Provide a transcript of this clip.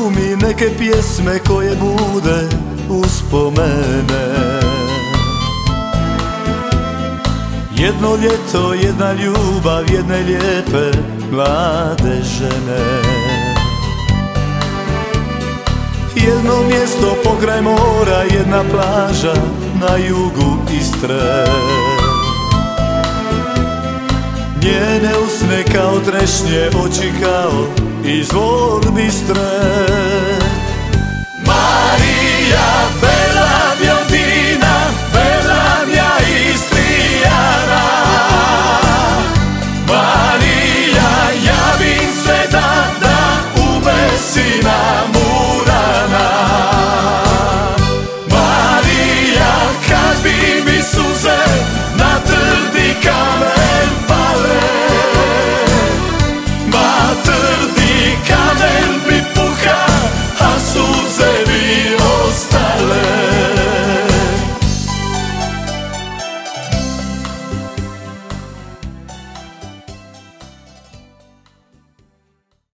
mi neke pjesme koje bude uspomene. Jedno ljeto, jedna ljubav, jedne lijepe mlade žene. Jedno mjesto pokraj mora, jedna plaža na jugu Istre. Njene usne kao trešnje, oči kao izvor bistre. Marija